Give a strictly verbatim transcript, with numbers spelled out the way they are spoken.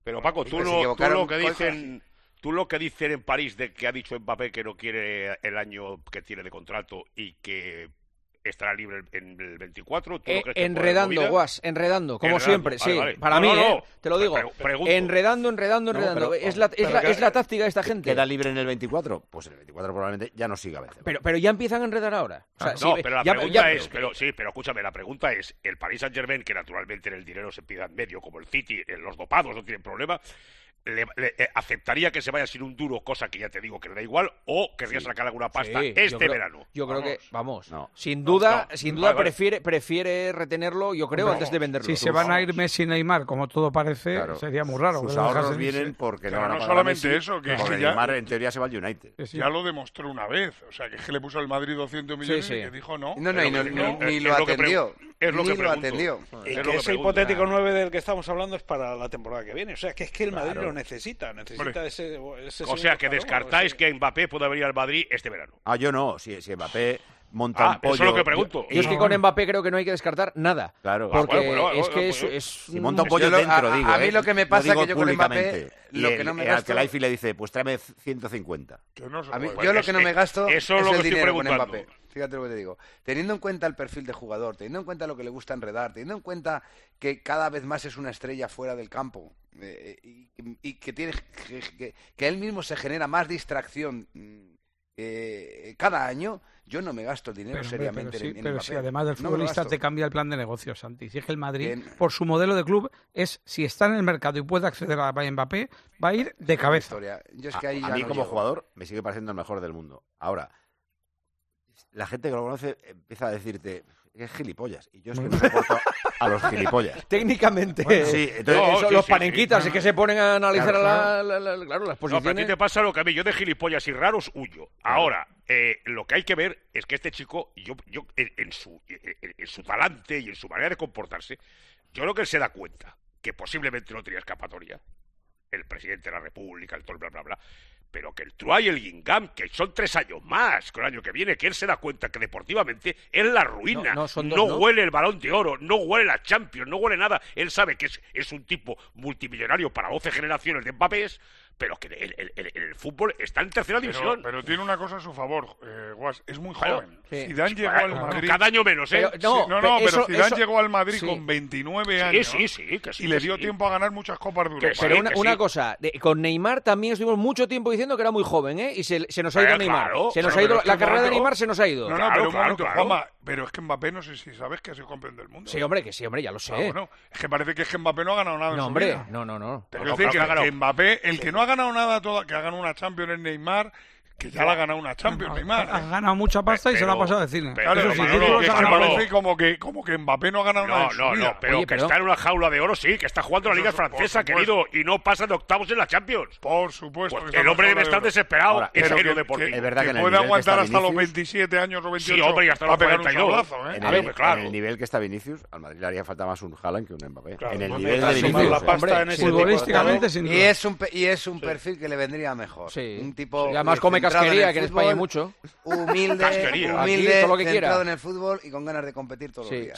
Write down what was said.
Pero Paco, tú, lo, tú lo que dicen... Tú lo que dicen en París de que ha dicho Mbappé que no quiere el año que tiene de contrato y que estará libre en el veinticuatro. ¿Tú eh, enredando, Guas, enredando, como enredando. siempre, vale, sí. Vale. Para no, mí, no, no. Eh, te lo digo. Pre enredando, enredando, enredando. No, pero, es la, es la, es la táctica de esta gente. ¿Queda libre en el veinticuatro? Pues en el veinticuatro probablemente ya no siga Benzema. Pero, pero ya empiezan a enredar ahora. O sea, ah, no, sí, pero la ya, pregunta ya, es, pero, sí, pero escúchame, la pregunta es, el Paris Saint-Germain, que naturalmente en el dinero se pida en medio, como el City, los dopados no tienen problema, Le, le, eh, aceptaría que se vaya sin un duro, cosa que ya te digo que le da igual, o querría sí, sacar alguna pasta sí, este yo creo, verano. Yo creo vamos. que, vamos, no. sin duda, no, no. sin duda vale, prefiere vale. prefiere retenerlo, yo creo, no, antes de venderlo. Si se van a ir Messi y Neymar, como todo parece, claro. sería muy raro. Sus ahorros vienen porque pero no, no solamente Messi, eso, que, es que ya, Neymar en teoría se va al United. Sí, sí. Ya lo demostró una vez, o sea, que es que le puso al Madrid doscientos millones sí, sí. y que dijo no. No, no, y no, no, ni lo atendió. Es lo que lo atendió. Y que ese hipotético nueve del que estamos hablando es para la temporada que viene. O sea, que es que el Madrid lo necesita, necesita ese... Ese o sea, que descartáis ese... que Mbappé pueda venir al Madrid este verano. Ah, yo no. Si, si Mbappé monta ah, un pollo... Eso es lo que pregunto. Yo, yo es que con Mbappé creo que no hay que descartar nada. Claro. Porque ah, bueno, bueno, es que bueno, es, bueno. es... Si monta un pollo lo, dentro, a, digo, A mí ¿eh? lo que me pasa es que yo con Mbappé... Y lo el, que no me el gasto... Alcalaifi le dice, pues tráeme ciento cincuenta. Que no a mí, puede. yo lo que no me gasto eso es lo el que dinero estoy con Mbappé. Fíjate lo que te digo. Teniendo en cuenta el perfil de jugador, teniendo en cuenta lo que le gusta enredar, teniendo en cuenta que cada vez más es una estrella fuera del campo eh, y, y que tiene que, que, que él mismo se genera más distracción eh, cada año, yo no me gasto el dinero pero, seriamente pero sí, en, en Pero Mbappé. si además del futbolista no te cambia el plan de negocio, Santi. Si es que el Madrid, en... por su modelo de club, es si está en el mercado y puede acceder a Mbappé, va a ir de cabeza. Yo es que ahí a, ya a mí no como llego. jugador me sigue pareciendo el mejor del mundo. Ahora, la gente que lo conoce empieza a decirte... Es gilipollas. Y yo es que no soporto a los gilipollas. Técnicamente. Bueno, sí, entonces, no, sí, los sí, panenquitas, sí. es que se ponen a analizar claro, la, la, la, claro, las posiciones. No, pero a ti te pasa lo que a mí. Yo de gilipollas y raros huyo. Ahora, eh, lo que hay que ver es que este chico, yo, yo en, en, su, en, en su talante y en su manera de comportarse, yo creo que él se da cuenta que posiblemente no tenía escapatoria. El presidente de la República, el todo, bla, bla, bla. Pero que el Troyes y el Guingamp, que son tres años más que el año que viene, que él se da cuenta que deportivamente es la ruina. No, no, son dos, no, no huele el Balón de Oro, no huele la Champions, no huele nada. Él sabe que es, es un tipo multimillonario para doce generaciones de Mbappés, pero que en el, el, el, el fútbol está en tercera pero, división. Pero tiene una cosa a su favor, eh, Guas, es muy claro, joven. Sí. Zidane llegó al Madrid... Cada año menos, ¿eh? Pero, no, sí, no, no, pero, pero Zidane eso, llegó al Madrid sí. con veintinueve sí, años sí, sí, que sí, y le que dio sí. tiempo a ganar muchas Copas de Europa. Pero sí, una, que una sí. cosa, de, con Neymar también estuvimos mucho tiempo diciendo que era muy joven, ¿eh? Y se, se nos ha ido Eh, Neymar. claro, se nos claro, ha ido pero la es que carrera no, de Neymar se nos ha ido. No, no, claro, pero un claro, momento, claro. Juanma, pero es que Mbappé no sé si sabes que ha sido campeón del mundo. Sí, hombre, que sí, hombre, ya lo sé. Ah, bueno, es que parece que es que Mbappé no ha ganado nada en no, su hombre, vida. no, no, no. Te No, quiero decir no, que, que que Mbappé, el que no ha ganado nada, toda, que ha ganado una Champions es Neymar, que ya la ha ganado una Champions, Neymar. Ha ganado mucha pasta pero, y se la ha pasado de cine. pero, Claro, Eso sí, Manolo, títulos es ha que ganado parece todos. como que, como que Mbappé no ha ganado nada No, en su no, vida. no, pero Oye, que pero- está en una jaula de oro, sí, que está jugando la Liga Eso, por Francesa, supuesto. querido, y no pasa de octavos en la Champions. Por supuesto. Pues que está el hombre en debe la estar jaula de oro. desesperado Ahora, en Pero serio que- deportivo. que- Es verdad que en el puede nivel que aguantar está hasta los Vinicius- veintisiete años o veintiocho Sí, hombre, y hasta para los pegar un cuarenta y dos. sablazo, ¿eh? En A el, ver, claro. en el nivel que está Vinicius, al Madrid le haría falta más un Haaland que un Mbappé. Claro, en el pues nivel me de sumar Vinicius. la ¿eh? pasta Hombre, en ese futbolísticamente, tipo de- sin Y duda. es un, pe- y es un perfil que le vendría mejor. Sí. Un tipo Y además eh, come centrado casquería, el que en fútbol, España hay mucho. Humilde, Casquería. humilde Aquí, todo lo que centrado quiera. en el fútbol y con ganas de competir todos Sí, los días.